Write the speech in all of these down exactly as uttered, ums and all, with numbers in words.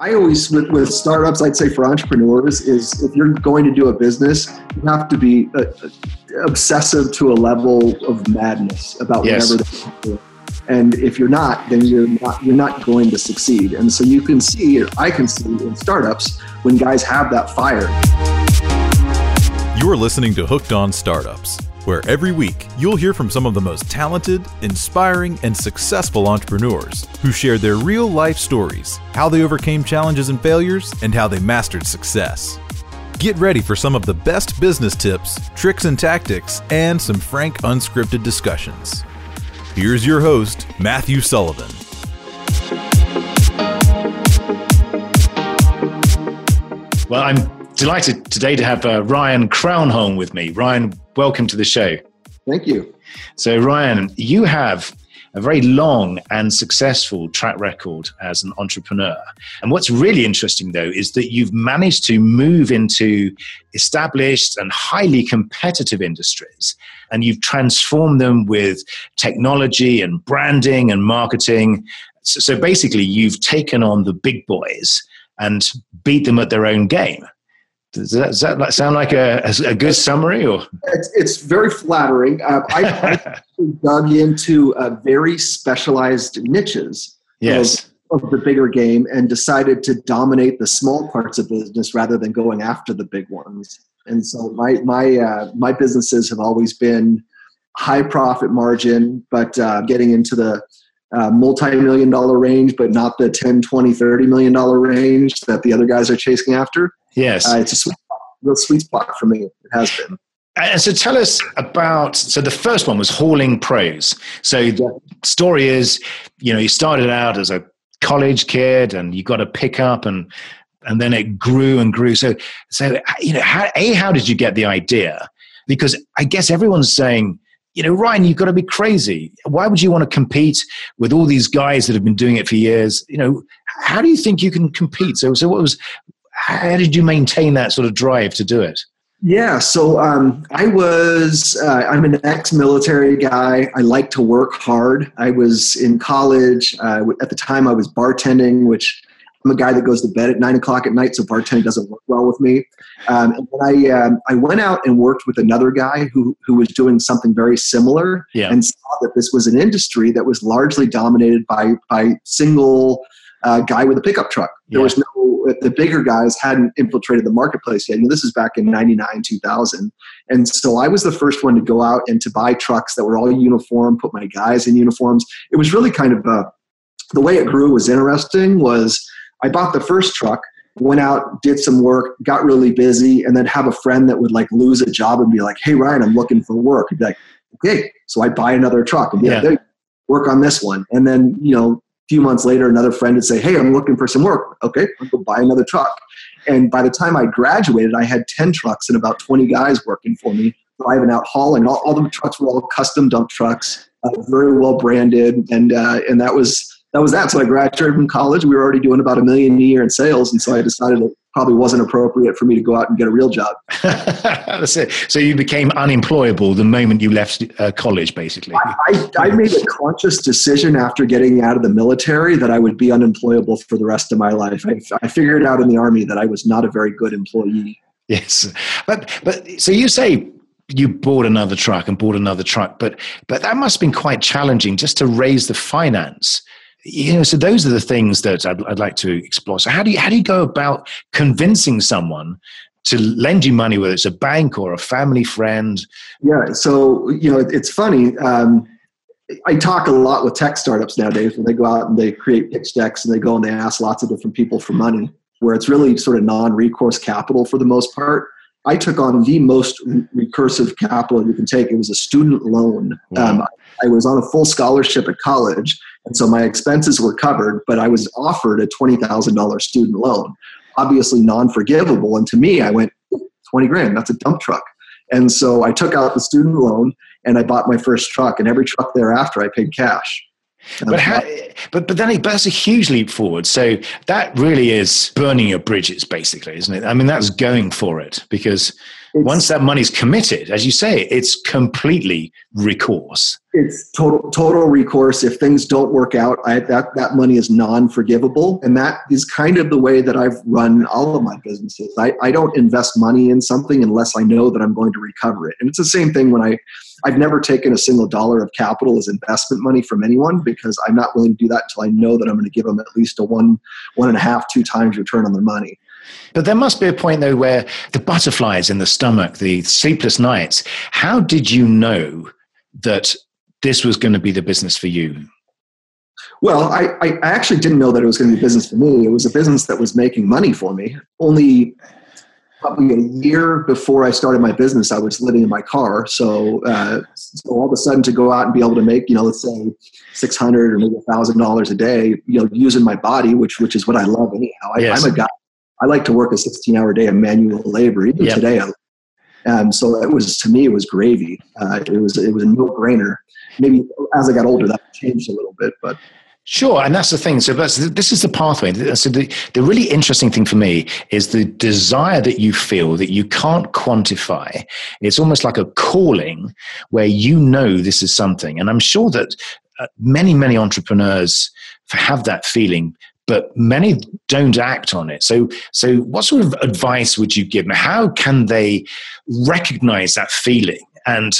I always, with, with startups, I'd say for entrepreneurs is if you're going to do a business, you have to be uh, obsessive to a level of madness about yes. whatever they're doing. And if you're not, then you're not, you're not going to succeed. And so you can see, I can see in startups when guys have that fire. You're listening to Hooked on Startups, where every week you'll hear from some of the most talented, inspiring, and successful entrepreneurs who share their real-life stories, how they overcame challenges and failures, and how they mastered success. Get ready for some of the best business tips, tricks and tactics, and some frank, unscripted discussions. Here's your host, Matthew Sullivan. Well, I'm delighted today to have uh, Ryan Crownholm with me. Ryan, welcome to the show. Thank you. So Ryan, you have a very long and successful track record as an entrepreneur. And what's really interesting, though, is that you've managed to move into established and highly competitive industries, and you've transformed them with technology and branding and marketing. So, so basically, you've taken on the big boys and beat them at their own game. Does that, does that sound like a, a good summary? Or It's, it's very flattering. Uh, I, I dug into uh, very specialized niches yes. of, of the bigger game and decided to dominate the small parts of business rather than going after the big ones. And so my my uh, my businesses have always been high profit margin, but uh, getting into the uh, multi-million dollar range, but not the ten, twenty, thirty million dollar range that the other guys are chasing after. Yes. Uh, it's a sweet spot, real sweet spot for me. It has been. And so tell us about, so the first one was hauling pros. So the story is, you know, you started out as a college kid and you got a pickup and and then it grew and grew. So, so you know, how, A, how did you get the idea? Because I guess everyone's saying, you know, Ryan, you've got to be crazy. Why would you want to compete with all these guys that have been doing it for years? You know, how do you think you can compete? So, so what was, how did you maintain that sort of drive to do it? Yeah, so um, I was, uh, I'm an ex-military guy. I like to work hard. I was in college. Uh, at the time, I was bartending, which I'm a guy that goes to bed at nine o'clock at night, so bartending doesn't work well with me. Um, and then I, um, I went out and worked with another guy who, who was doing something very similar yeah. and saw that this was an industry that was largely dominated by, by single uh, guy with a pickup truck. There yeah. was no the bigger guys hadn't infiltrated the marketplace yet. You know, this is back in ninety-nine, two thousand. And so I was the first one to go out and to buy trucks that were all uniform, put my guys in uniforms. It was really kind of, uh, the way it grew was interesting was I bought the first truck, went out, did some work, got really busy, and then have a friend that would like lose a job and be like, hey, Ryan, I'm looking for work. He'd be like, okay. So I'd buy another truck and be yeah. like, hey, work on this one. And then, you know, few months later, another friend would say, hey, I'm looking for some work. Okay, I'll go buy another truck. And by the time I graduated, I had ten trucks and about twenty guys working for me, driving out, hauling. All, all the trucks were all custom dump trucks, uh, very well branded. And uh, and that was that was that. So I graduated from college. We were already doing about a million a year in sales. And so I decided it probably wasn't appropriate for me to go out and get a real job. That's it. So you became unemployable the moment you left uh, college, basically. I, I, I made a conscious decision after getting out of the military that I would be unemployable for the rest of my life. I, I figured out in the Army that I was not a very good employee. Yes. But, but so you say you bought another truck and bought another truck, but, but that must have been quite challenging just to raise the finance. You know, so those are the things that I'd, I'd like to explore. So how do you how do you go about convincing someone to lend you money, whether it's a bank or a family friend? Yeah, so you know, it, it's funny. Um, I talk a lot with tech startups nowadays when they go out and they create pitch decks and they go and they ask lots of different people for money, where it's really sort of non-recourse capital for the most part. I took on the most recursive capital you can take. It was a student loan. Wow. Um, I was on a full scholarship at college, and so my expenses were covered, but I was offered a twenty thousand dollars student loan, obviously non-forgivable. And to me, I went, twenty grand, that's a dump truck. And so I took out the student loan and I bought my first truck, and every truck thereafter I paid cash. But how, but but then it, that's a huge leap forward. So that really is burning your bridges, basically, isn't it? I mean, that's going for it, because it's, once that money's committed, as you say, it's completely recourse. It's total total recourse. If things don't work out, I, that that money is non-forgivable, and that is kind of the way that I've run all of my businesses. I, I don't invest money in something unless I know that I'm going to recover it. And it's the same thing when I. I've never taken a single dollar of capital as investment money from anyone, because I'm not willing to do that until I know that I'm going to give them at least a one, one and a half, two times return on their money. But there must be a point, though, where the butterflies in the stomach, the sleepless nights, how did you know that this was going to be the business for you? Well, I, I actually didn't know that it was going to be a business for me. It was a business that was making money for me. Only probably a year before I started my business, I was living in my car. So, uh, so all of a sudden to go out and be able to make, you know, let's say six hundred dollars or maybe one thousand dollars a day, you know, using my body, which which is what I love anyhow. I, yes. I'm a guy. I like to work a sixteen-hour day of manual labor. Even yep. today, I, um, so it was, to me, it was gravy. Uh, it was it was a no-brainer. Maybe as I got older, that changed a little bit, but. Sure, and that's the thing. So that's, this is the pathway. So the, the really interesting thing for me is the desire that you feel that you can't quantify. It's almost like a calling where you know this is something. And I'm sure that uh, many, many entrepreneurs have that feeling, but many don't act on it. So, so what sort of advice would you give them? How can they recognize that feeling? And,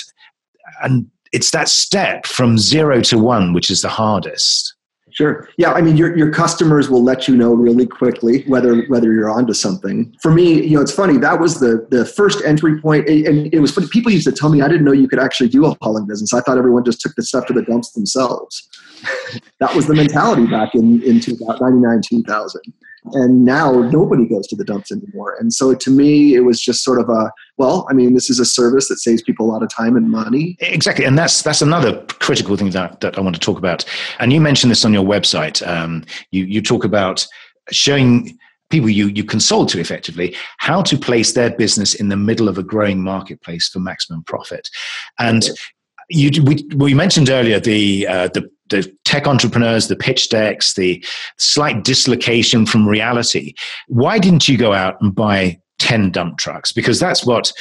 and it's that step from zero to one, which is the hardest. Sure. Yeah. I mean, your your customers will let you know really quickly whether whether you're onto something. For me, you know, it's funny. That was the the first entry point, and it was funny. People used to tell me I didn't know you could actually do a hauling business. I thought everyone just took the stuff to the dumps themselves. That was the mentality back in in ninety-nine, two thousand. And now nobody goes to the dumps anymore. And so to me, it was just sort of a, well, I mean, this is a service that saves people a lot of time and money. Exactly. And that's that's another critical thing that, that I want to talk about. And you mentioned this on your website. Um, you, you talk about showing people you, you consult to effectively how to place their business in the middle of a growing marketplace for maximum profit. And okay. you we, we mentioned earlier the uh, the the tech entrepreneurs, the pitch decks, the slight dislocation from reality. Why didn't you go out and buy ten dump trucks? Because that's what,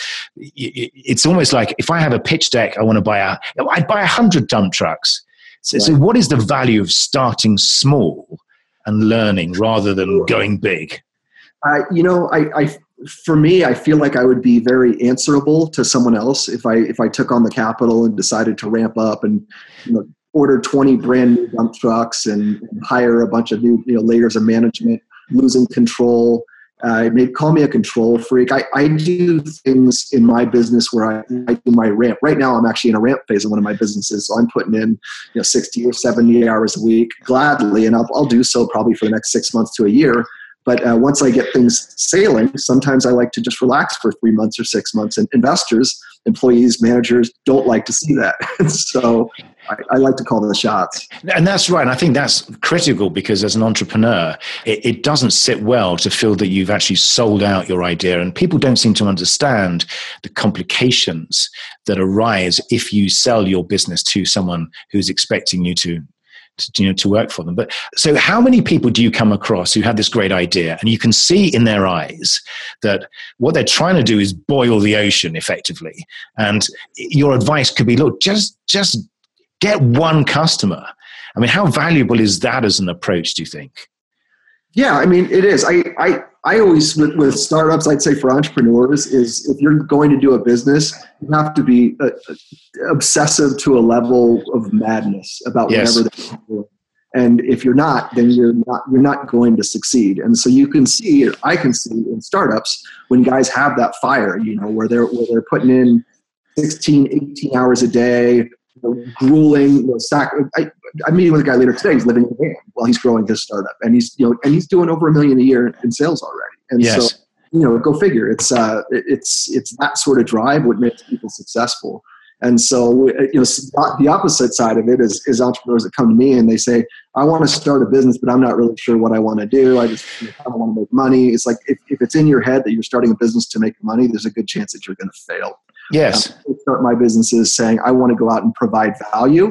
it's almost like if I have a pitch deck, I want to buy a, I'd buy a hundred dump trucks. So, right. so what is the value of starting small and learning rather than going big? Uh, you know, I, I, for me, I feel like I would be very answerable to someone else if I, if I took on the capital and decided to ramp up and, you know, order twenty brand new dump trucks and, and hire a bunch of new, you know, layers of management, losing control. Uh, maybe call me a control freak. I, I do things in my business where I, I do my ramp. Right now, I'm actually in a ramp phase in one of my businesses, so I'm putting in, you know, sixty or seventy hours a week gladly, and I'll, I'll do so probably for the next six months to a year. But uh, once I get things sailing, sometimes I like to just relax for three months or six months. And investors, employees, managers don't like to see that. So I, I like to call the shots. And that's right. And I think that's critical because as an entrepreneur, it, it doesn't sit well to feel that you've actually sold out your idea. And people don't seem to understand the complications that arise if you sell your business to someone who's expecting you to To, you know, to work for them. But so how many people do you come across who have this great idea and you can see in their eyes that what they're trying to do is boil the ocean effectively? And your advice could be, look, just, just get one customer. I mean, how valuable is that as an approach, do you think? Yeah, I mean, it is. I, I, I always, with, with startups, I'd say for entrepreneurs is if you're going to do a business, you have to be uh, obsessive to a level of madness about yes. whatever they're doing. And if you're not, then you're not, you're not going to succeed. And so you can see, I can see in startups when guys have that fire, you know, where they're, where they're putting in sixteen, eighteen hours a day, you know, grueling, you know, sac- I, I'm meeting with a guy later today. He's living in a van while he's growing his startup, and he's, you know, and he's doing over a million a year in sales already. And yes. so, you know, go figure. It's uh, it's it's that sort of drive what makes people successful. And so, you know, the opposite side of it is is entrepreneurs that come to me and they say, I want to start a business, but I'm not really sure what I want to do. I just you know, I want to make money. It's like if, if it's in your head that you're starting a business to make money, there's a good chance that you're going to fail. Yes. Um, I start my businesses saying I want to go out and provide value.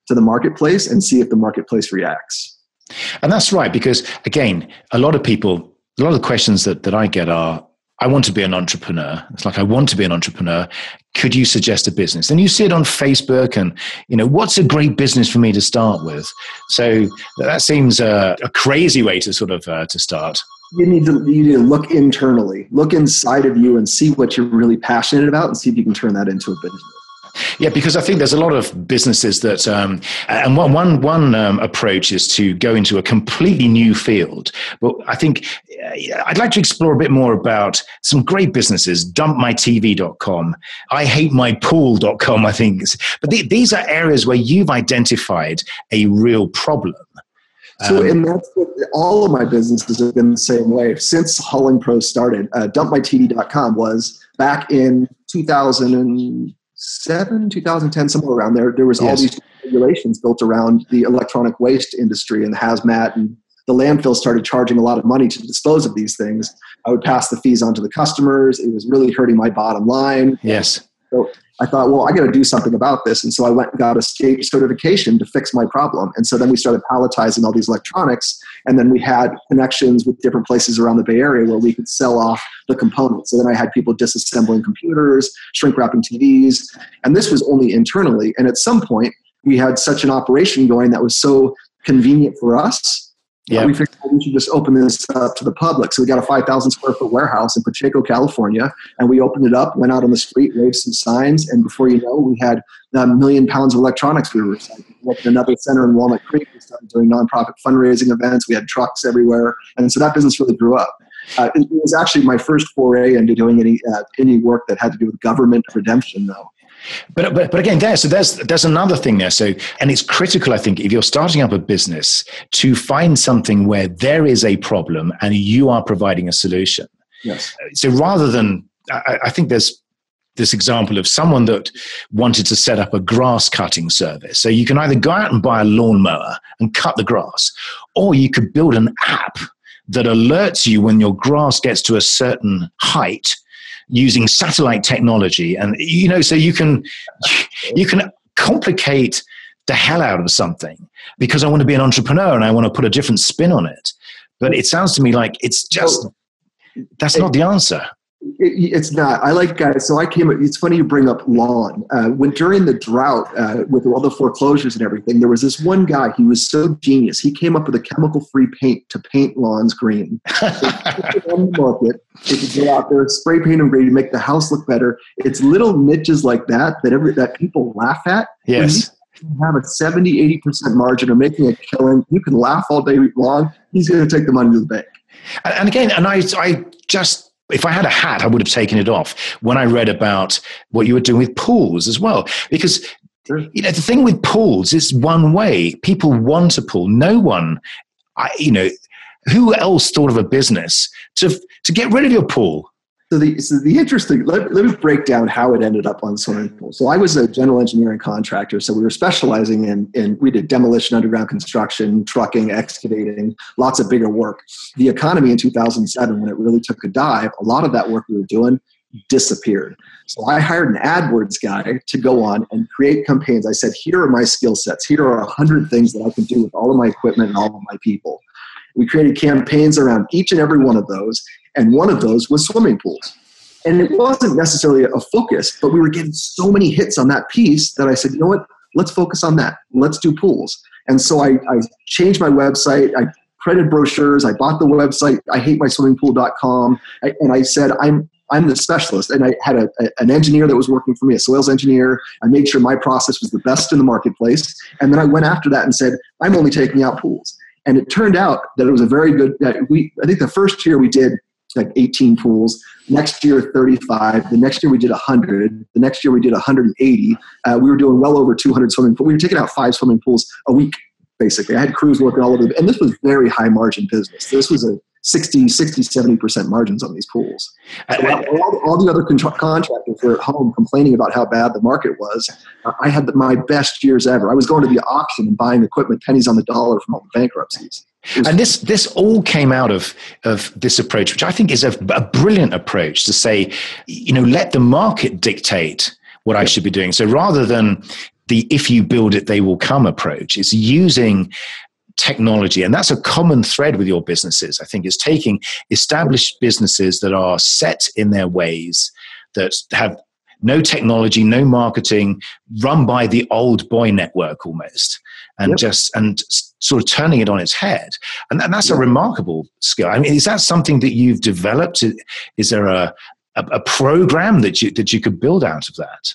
to the marketplace and see if the marketplace reacts. And that's right, because again, a lot of people, a lot of the questions that, that I get are, I want to be an entrepreneur. It's like, I want to be an entrepreneur. Could you suggest a business? And you see it on Facebook and, you know, what's a great business for me to start with? So that seems a, a crazy way to sort of, uh, to start. You need to, you need to look internally, look inside of you and see what you're really passionate about and see if you can turn that into a business. Yeah, because I think there's a lot of businesses that, um, and one one one um, approach is to go into a completely new field. But I think uh, I'd like to explore a bit more about some great businesses. dump my T V dot com, I hate my pool dot com, I think. But the, these are areas where you've identified a real problem. So, Um, and that's what all of my businesses have been the same way since Hauling Pros started. Uh, dump my T V dot com was back in two thousand seven, two thousand ten, somewhere around there. There was all Yes. these regulations built around the electronic waste industry and the hazmat, and the landfill started charging a lot of money to dispose of these things. I would pass the fees on to the customers. It was really hurting my bottom line. Yes. So I thought, well, I got to do something about this. And so I went and got a state certification to fix my problem. And so then we started palletizing all these electronics. And then we had connections with different places around the Bay Area where we could sell off the components. So then I had people disassembling computers, shrink wrapping T Vs. And this was only internally. And at some point, we had such an operation going that was so convenient for us. Yeah. We figured we should just open this up to the public. So we got a five thousand square foot warehouse in Pacheco, California, and we opened it up, went out on the street, waved some signs, and before you know, we had a million pounds of electronics we were recycling. We opened another center in Walnut Creek. We started doing nonprofit fundraising events. We had trucks everywhere, and so that business really grew up. Uh, it was actually my first foray into doing any uh, any work that had to do with government redemption, though. But, but but again, there so there's there's another thing there. So and it's critical, I think, if you're starting up a business, to find something where there is a problem and you are providing a solution. Yes. So rather than, I, I think there's this example of someone that wanted to set up a grass cutting service. So you can either go out and buy a lawnmower and cut the grass, or you could build an app that alerts you when your grass gets to a certain height, using satellite technology. And, you know, so you can, you can complicate the hell out of something because I want to be an entrepreneur and I want to put a different spin on it. But it sounds to me like it's just, that's not the answer. It, it's not. I like guys. So I came. It's funny you bring up lawn. Uh, when during the drought, uh, with all the foreclosures and everything, there was this one guy. He was so genius. He came up with a chemical-free paint to paint lawns green. So on the market, it could go out there, spray paint them green, to make the house look better. It's little niches like that that every that people laugh at. Yes. When you have a seventy, eighty percent margin or making a killing, you can laugh all day long. He's going to take the money to the bank. And again, and I, I just. If I had a hat, I would have taken it off when I read about what you were doing with pools as well. Because, you know, the thing with pools is one way. People want a pool. No one, I, you know, who else thought of a business to to get rid of your pool? So the, so the interesting, let, let me break down how it ended up on swimming pools. So I was a general engineering contractor. So we were specializing in, in, we did demolition, underground construction, trucking, excavating, lots of bigger work. The economy in two thousand seven, when it really took a dive, a lot of that work we were doing disappeared. So I hired an AdWords guy to go on and create campaigns. I said, here are my skill sets. Here are a hundred things that I can do with all of my equipment and all of my people. We created campaigns around each and every one of those. And one of those was swimming pools. And it wasn't necessarily a focus, but we were getting so many hits on that piece that I said, you know what, let's focus on that. Let's do pools. And so I, I changed my website. I printed brochures. I bought the website, I hate my swimming pool dot com. I, and I said, I'm I'm the specialist. And I had a, a, an engineer that was working for me, a soils engineer. I made sure my process was the best in the marketplace. And then I went after that and said, I'm only taking out pools. And it turned out that it was a very good, uh, we, I think the first year we did like eighteen pools. Next year, thirty-five. The next year we did one hundred. The next year we did one hundred eighty. Uh, we were doing well over two hundred swimming pools. We were taking out five swimming pools a week, basically. I had crews working all over. And this was very high margin business. This was a sixty, sixty, seventy percent margins on these pools. So I, I, all, all the other contra- contractors were at home complaining about how bad the market was. Uh, I had the, my best years ever. I was going to the auction and buying equipment pennies on the dollar from all the bankruptcies. And this this all came out of, of this approach, which I think is a, a brilliant approach to say, you know, let the market dictate what I should be doing. So rather than the if you build it, they will come approach. It's using technology. And that's a common thread with your businesses, I think, is taking established businesses that are set in their ways, that have no technology, no marketing, run by the old boy network almost, and yep. just and sort of turning it on its head. And, and that's yep. a remarkable skill. I mean, is that something that you've developed? Is there a, a, a program that you that you could build out of that?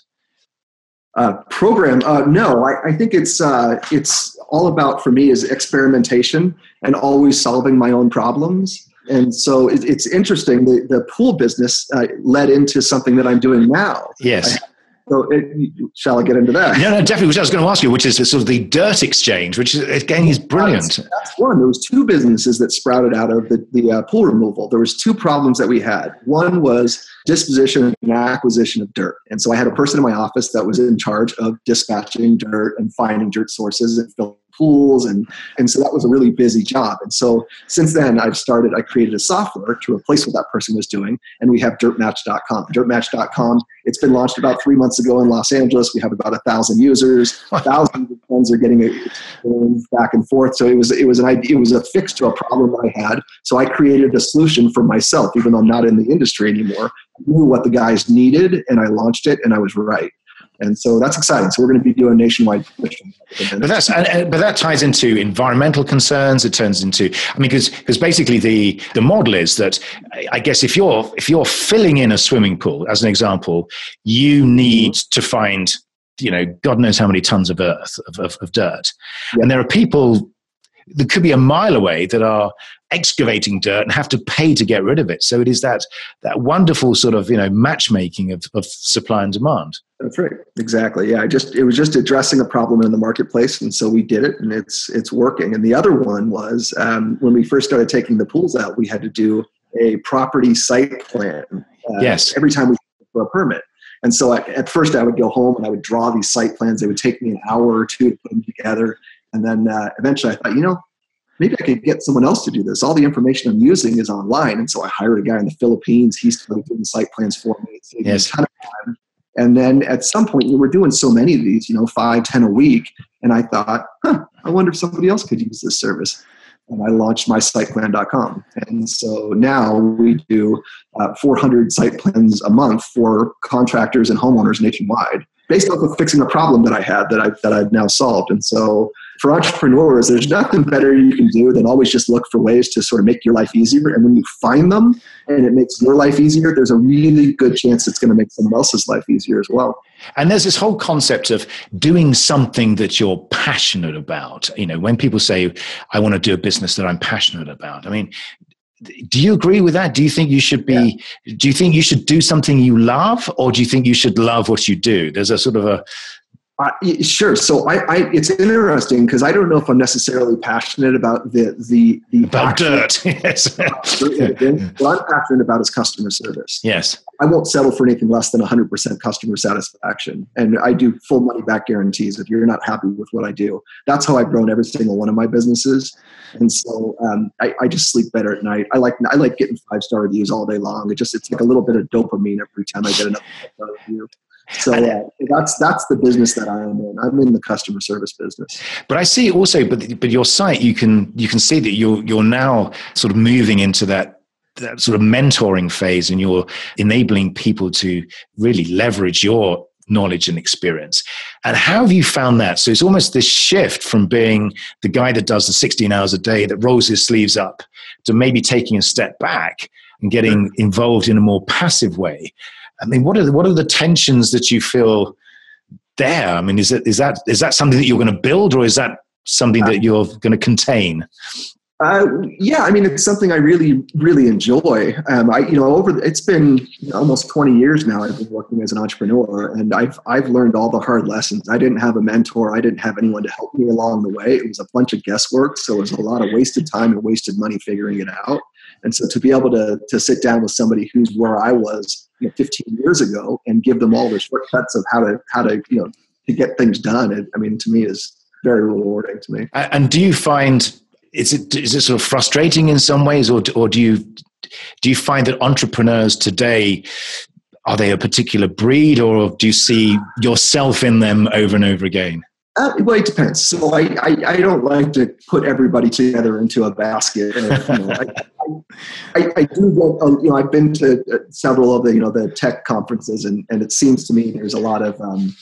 Uh, program? Uh, no, I, I think it's uh, it's all about, for me, is experimentation and always solving my own problems. And so it, it's interesting. The, the pool business uh, led into something that I'm doing now. Yes. I, so it, shall I get into that? No, no, definitely. Which I was going to ask you, which is sort of the dirt exchange, which is, again is brilliant. That's, that's one. There was two businesses that sprouted out of the, the uh, pool removal. There was two problems that we had. One was disposition and acquisition of dirt. And so I had a person in my office that was in charge of dispatching dirt and finding dirt sources and filling pools. And, and so that was a really busy job. And so since then I've started, I created a software to replace what that person was doing. And we have dirt match dot com. dirt match dot com, it's been launched about three months ago in Los Angeles. We have about a thousand users. Thousands of friends are getting it back and forth. So it was, it was an idea, it was a fix to a problem that I had. So I created a solution for myself, even though I'm not in the industry anymore. I knew what the guys needed and I launched it and I was right. And so that's exciting. So we're going to be doing nationwide. But that's but that ties into environmental concerns. It turns into, I mean, because because basically the the model is that, I guess if you're if you're filling in a swimming pool, as an example, you need to find, you know, God knows how many tons of earth of, of, of dirt, yeah. and there are people that could be a mile away that are excavating dirt and have to pay to get rid of it. So it is that that wonderful sort of, you know, matchmaking of, of supply and demand. That's right. Exactly. Yeah. I just, it was just addressing a problem in the marketplace. And so we did it and it's, it's working. And the other one was um, when we first started taking the pools out, we had to do a property site plan. Uh, yes. Every time we for a permit. And so I, at first I would go home and I would draw these site plans. They would take me an hour or two to put them together. And then uh, eventually I thought, you know, maybe I could get someone else to do this. All the information I'm using is online. And so I hired a guy in the Philippines. He started doing site plans for me. It saved yes. me a ton of time. And then at some point, you know, we're doing so many of these, you know, five, ten a week. And I thought, huh, I wonder if somebody else could use this service. And I launched my site plan dot com. And so now we do uh, four hundred site plans a month for contractors and homeowners nationwide, based off of fixing a problem that I had that, I, that I've now solved. And so for entrepreneurs, there's nothing better you can do than always just look for ways to sort of make your life easier. And when you find them and it makes your life easier, there's a really good chance it's going to make someone else's life easier as well. And there's this whole concept of doing something that you're passionate about. You know, when people say, I want to do a business that I'm passionate about, I mean, do you agree with that? Do you think you should be, yeah. do you think you should do something you love, or do you think you should love what you do? There's a sort of a, Uh, sure. So I, I, it's interesting because I don't know if I'm necessarily passionate about the the, the about dirt. Yes. What I'm passionate about is customer service. Yes. I won't settle for anything less than one hundred percent customer satisfaction, and I do full money back guarantees if you're not happy with what I do. That's how I've grown every single one of my businesses, and so um, I, I just sleep better at night. I like I like getting five star reviews all day long. It just it's like a little bit of dopamine every time I get another five star review. So uh, that's that's the business that I am in. I'm in the customer service business. But I see also, but but your site, you can you can see that you're you're now sort of moving into that that sort of mentoring phase, and you're enabling people to really leverage your knowledge and experience. And how have you found that? So it's almost this shift from being the guy that does the sixteen hours a day that rolls his sleeves up to maybe taking a step back and getting involved in a more passive way. I mean, what are the, what are the tensions that you feel there? I mean, is it is that is that something that you're going to build, or is that something that you're going to contain? Uh, yeah, I mean, it's something I really, really enjoy. Um, I, you know, over the, it's been almost twenty years now. I've been working as an entrepreneur, and I've I've learned all the hard lessons. I didn't have a mentor. I didn't have anyone to help me along the way. It was a bunch of guesswork, so it was a lot of wasted time and wasted money figuring it out. And so to be able to to sit down with somebody who's where I was, you know, fifteen years ago, and give them all the shortcuts of how to how to you know to get things done, it, I mean, to me is very rewarding to me. And do you find is it is it sort of frustrating in some ways, or or do you do you find that entrepreneurs today are they a particular breed, or do you see yourself in them over and over again? Uh, well, it depends. So I, I, I don't like to put everybody together into a basket. And, you know, I, I, I do get, uh, you know, I've been to several of the, you know, the tech conferences, and, and it seems to me there's a lot of um,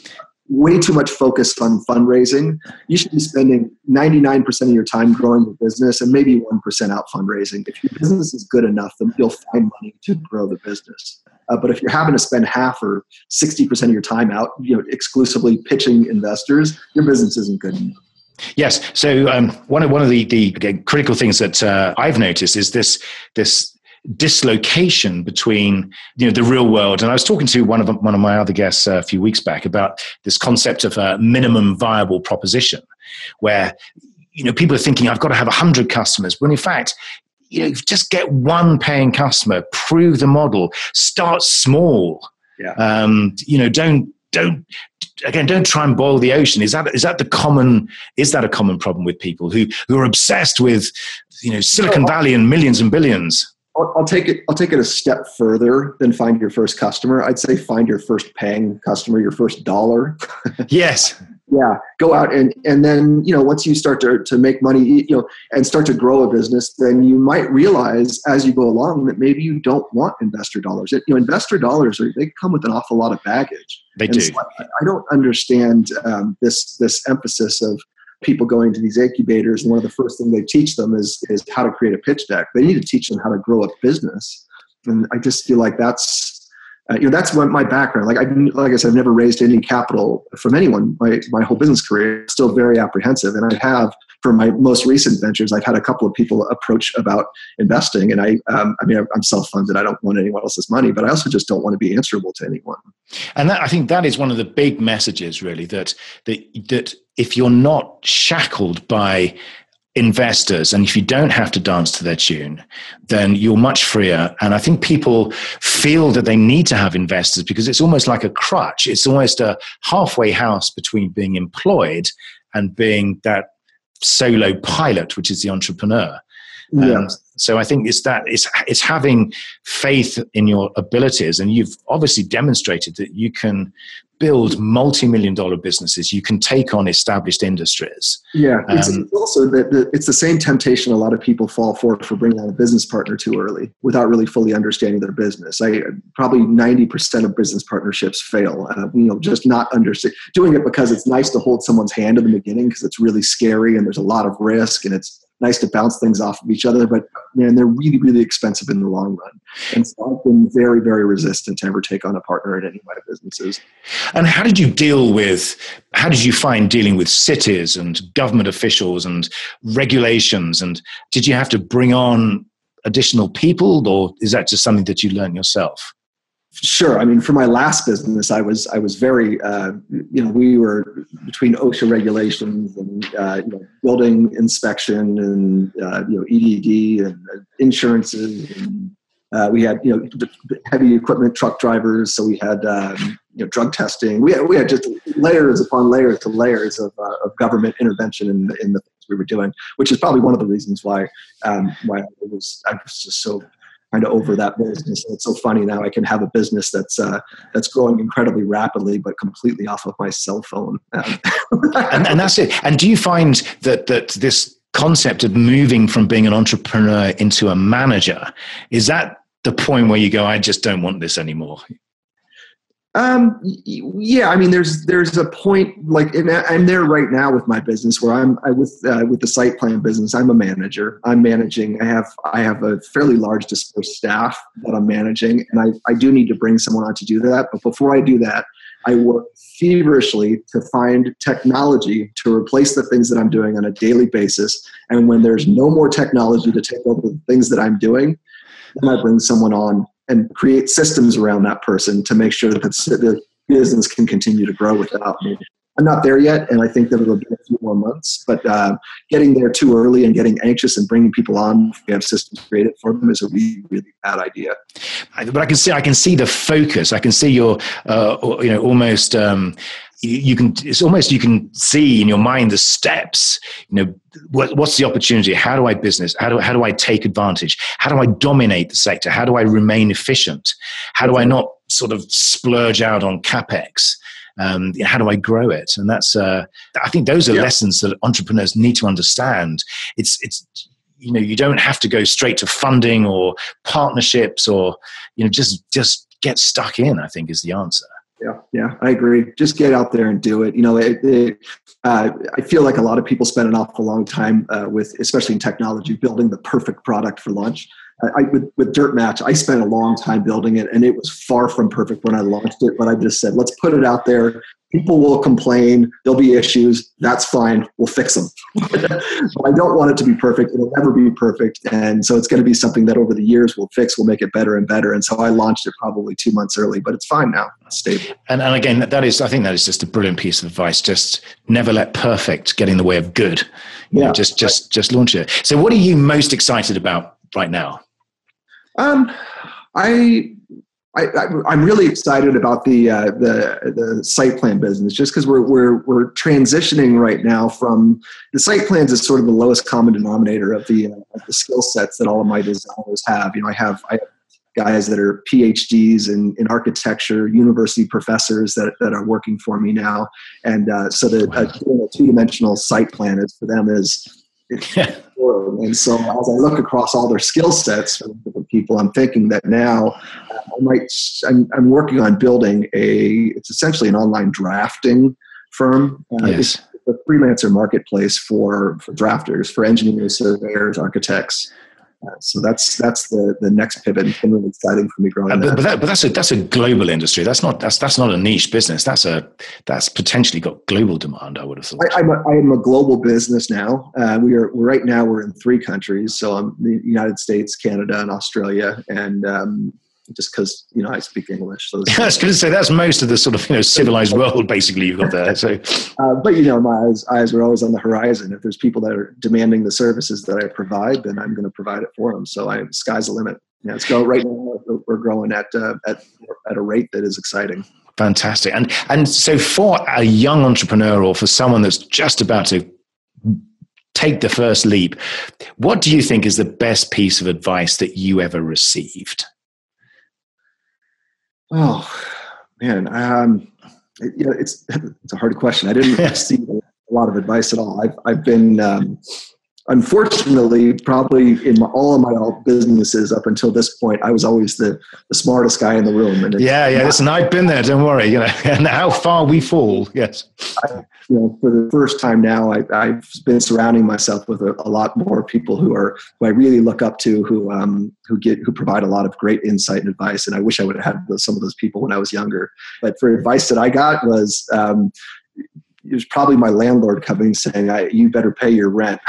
way too much focus on fundraising. You should be spending ninety-nine percent of your time growing your business and maybe one percent out fundraising. If your business is good enough, then you'll find money to grow the business. Uh, but if you're having to spend half or sixty percent of your time out, you know, exclusively pitching investors, your business isn't good enough. Yes. So um, one of one of the, the again, critical things that uh, I've noticed is this this dislocation between, you know, the real world. And I was talking to one of one of my other guests uh, a few weeks back about this concept of a minimum viable proposition, where, you know, people are thinking, I've got to have one hundred customers, when in fact, you know, just get one paying customer, prove the model, start small. Yeah. Um, you know, don't don't again, don't try and boil the ocean. Is that is that the common? Is that a common problem with people who who are obsessed with, you know, Silicon Valley and millions and billions? I'll, I'll take it. I'll take it a step further than find your first customer. I'd say find your first paying customer, your first dollar. Yes. Yeah, go out and and then, you know, once you start to to make money, you know, and start to grow a business, then you might realize as you go along that maybe you don't want investor dollars. It, you know, investor dollars are, they come with an awful lot of baggage. They and do. So I, I don't understand um, this this emphasis of people going to these incubators, and one of the first things they teach them is is how to create a pitch deck. They need to teach them how to grow a business, and I just feel like that's. Uh, you know, that's what my background. Like I, like I said, I've never raised any capital from anyone. My my whole business career is still very apprehensive, and I have for my most recent ventures, I've had a couple of people approach about investing, and I, um, I mean, I'm self-funded. I don't want anyone else's money, but I also just don't want to be answerable to anyone. And that, I think that is one of the big messages, really, that that that if you're not shackled by investors, and if you don't have to dance to their tune, then you're much freer. And I think people feel that they need to have investors because it's almost like a crutch. It's almost a halfway house between being employed and being that solo pilot, which is the entrepreneur. Yeah. Um, so I think it's that it's it's having faith in your abilities, and you've obviously demonstrated that you can build multi-million dollar businesses. You can take on established industries. Yeah, it's, um, it's also that the, it's the same temptation a lot of people fall for for bringing on a business partner too early without really fully understanding their business. I probably ninety percent of business partnerships fail. Uh, you know, just not understand doing it because it's nice to hold someone's hand in the beginning because it's really scary and there's a lot of risk and it's nice to bounce things off of each other, but man, they're really, really expensive in the long run. And so I've been very, very resistant to ever take on a partner in any of my businesses. And how did you deal with, how did you find dealing with cities and government officials and regulations? And did you have to bring on additional people, or is that just something that you learned yourself? Sure. I mean, for my last business, I was I was very, uh, you know, we were between OSHA regulations and uh, you know, building inspection and uh, you know E D D and insurances. And, uh, we had, you know, heavy equipment truck drivers, so we had um, you know drug testing. We had, we had just layers upon layers to layers of, uh, of government intervention in in the things we were doing, which is probably one of the reasons why um, why I was I was just so. kind of over that business. And it's so funny now I can have a business that's uh, that's growing incredibly rapidly, but completely off of my cell phone. Um, and, and that's it. And do you find that that this concept of moving from being an entrepreneur into a manager, is that the point where you go, I just don't want this anymore? Um, yeah, I mean, there's there's a point like, and I'm there right now with my business where I'm I, with uh, with the Site Plan business. I'm a manager. I'm managing. I have I have a fairly large dispersed staff that I'm managing, and I, I do need to bring someone on to do that. But before I do that, I work feverishly to find technology to replace the things that I'm doing on a daily basis. And when there's no more technology to take over the things that I'm doing, then I bring someone on and create systems around that person to make sure that the business can continue to grow without me. I'm not there yet, and I think that it'll be a few more months, but uh, getting there too early and getting anxious and bringing people on if we have systems created for them is a really, really bad idea. But I can see, I can see the focus. I can see your, uh, you know, almost, um, you, you can, it's almost, you can see in your mind the steps, you know, what, what's the opportunity? How do I business? How do, how do I take advantage? How do I dominate the sector? How do I remain efficient? How do I not sort of splurge out on CapEx? Um, how do I grow it? And that's, uh, I think those are yeah. lessons that entrepreneurs need to understand. It's, it's, you know, you don't have to go straight to funding or partnerships or, you know, just, just get stuck in, I think is the answer. Yeah. Yeah. I agree. Just get out there and do it. You know, it, it, uh, I feel like a lot of people spend an awful long time uh, with, especially in technology, building the perfect product for launch. I, with, with Dirt Match, I spent a long time building it, and it was far from perfect when I launched it. But I just said, let's put it out there. People will complain. There'll be issues. That's fine. We'll fix them. But I don't want it to be perfect. It'll never be perfect. And so it's going to be something that over the years we'll fix. We'll make it better and better. And so I launched it probably two months early, but it's fine now. It's stable. And, and again, that is, I think that is just a brilliant piece of advice. Just never let perfect get in the way of good. You yeah. know, just, just, just launch it. So what are you most excited about right now? Um, I, I, I'm really excited about the uh, the the site plan business, just because we're we're we're transitioning right now from the site plans is sort of the lowest common denominator of the uh, of the skill sets that all of my designers have. You know, I have I have guys that are P H Ds in, in architecture, university professors that that are working for me now, and uh, so the uh, doing a two dimensional site plan is for them is. And so as I look across all their skill sets for different people, I'm thinking that now uh, I might, I'm, I'm working on building a, it's essentially an online drafting firm. Uh, yes. It's a freelancer marketplace for, for drafters, for engineers, surveyors, architects. Uh, so that's that's the the next pivot. It's been really exciting for me growing uh, but, that. But, that, but that's a that's a global industry. That's not that's that's not a niche business. That's a that's potentially got global demand. I would have thought. I, I'm a, I am a global business now. Uh, we are we're, right now we're in three countries. So I'm the United States, Canada, and Australia. And um, just because you know I speak English, so I was going to say that's most of the sort of you know civilized world basically you've got there. So, uh, but you know my eyes, eyes are always on the horizon. If there's people that are demanding the services that I provide, then I'm going to provide it for them. So I sky's the limit. Yeah, it's go right now. We're growing at uh, at at a rate that is exciting. Fantastic. And and so for a young entrepreneur or for someone that's just about to take the first leap, what do you think is the best piece of advice that you ever received? Oh man, um, it, you know, it's it's a hard question. I didn't receive a lot of advice at all. I've I've been um, unfortunately probably in my, all of my businesses up until this point, I was always the, the smartest guy in the room. And yeah, yeah. Not, listen, I've been there. Don't worry. You know, and how far we fall. Yes. I, you know, for the first time now, I, I've been surrounding myself with a, a lot more people who are who I really look up to, who um who get who provide a lot of great insight and advice. And I wish I would have had those, some of those people when I was younger. But for advice that I got was. Um, It was probably my landlord coming saying, I, "You better pay your rent."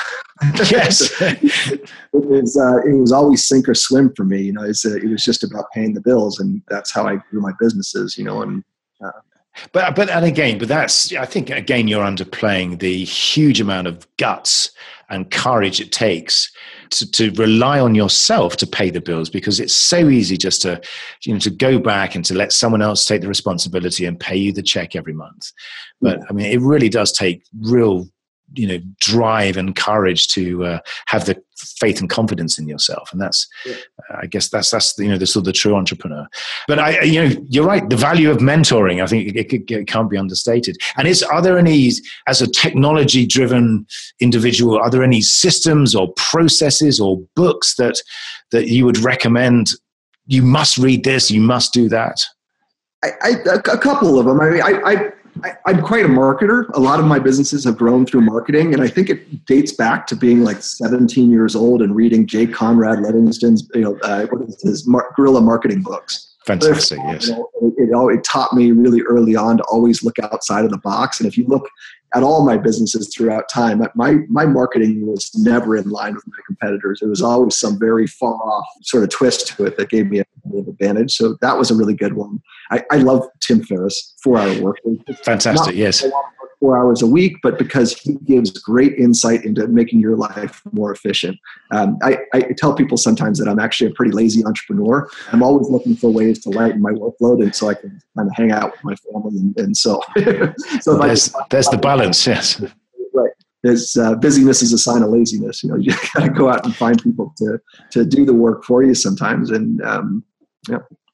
Yes, it was. Uh, it was always sink or swim for me. You know, it's, uh, it was just about paying the bills, and that's how I grew my businesses. You know, and uh, but but and again, but that's I think again you're underplaying the huge amount of guts and courage it takes to, to rely on yourself to pay the bills, because it's so easy just to, you know, to go back and to let someone else take the responsibility and pay you the check every month. But I mean, it really does take real, you know, drive and courage to uh, have the faith and confidence in yourself. And that's, yeah. uh, I guess that's, that's, you know, the sort of the true entrepreneur. But I, you know, you're right. The value of mentoring, I think it, it, it can't be understated. And is, are there any, as a technology driven individual, are there any systems or processes or books that, that you would recommend? You must read this, you must do that. I, I a couple of them. I mean, I, I, I, I'm quite a marketer. A lot of my businesses have grown through marketing, and I think it dates back to being like seventeen years old and reading Jay Conrad Livingston's, you know, uh, what is his mar- guerrilla marketing books. Fantastic, yes. You know, it, it, it taught me really early on to always look outside of the box. And if you look at all my businesses throughout time, my my marketing was never in line with my competitors. It was always some very far off sort of twist to it that gave me an advantage. So that was a really good one. I, I love Tim Ferriss, Four Hour Work Week. Fantastic, yes. Four hours a week, but because he gives great insight into making your life more efficient. Um, I, I tell people sometimes that I'm actually a pretty lazy entrepreneur. I'm always looking for ways to lighten my workload, and so I can kind of hang out with my family. And, and so, so there's, there's the balance, yes. Right. There's uh, busyness is a sign of laziness. You know, you got to go out and find people to to do the work for you sometimes. And um, yeah.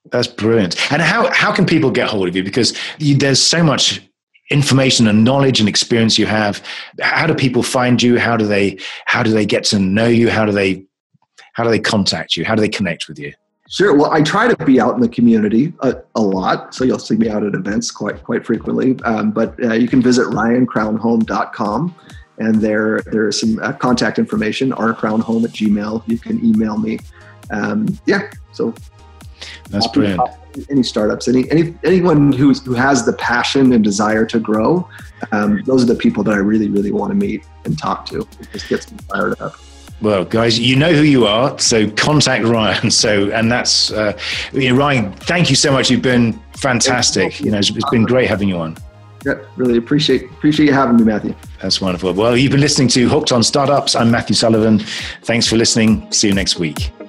That's brilliant. And how, how can people get hold of you? Because you, there's so much information and knowledge and experience you have. How do people find you? How do they, how do they get to know you? How do they, how do they contact you? How do they connect with you? Sure. Well, I try to be out in the community a, a lot, so you'll see me out at events quite quite frequently. Um, but uh, you can visit ryan crown home dot com, and there there is some uh, contact information. r crown home at gmail. You can email me. Um, yeah. So that's brilliant. Any startups, any any anyone who's who has the passion and desire to grow, um, those are the people that I really really want to meet and talk to. It just gets me fired up. Well, guys, you know who you are, so contact Ryan. So, and that's, uh, you know, Ryan, thank you so much. You've been fantastic. You know, it's, it's been great having you on. Yeah, really appreciate appreciate you having me, Matthew. That's wonderful. Well, you've been listening to Hooked on Startups. I'm Matthew Sullivan. Thanks for listening. See you next week.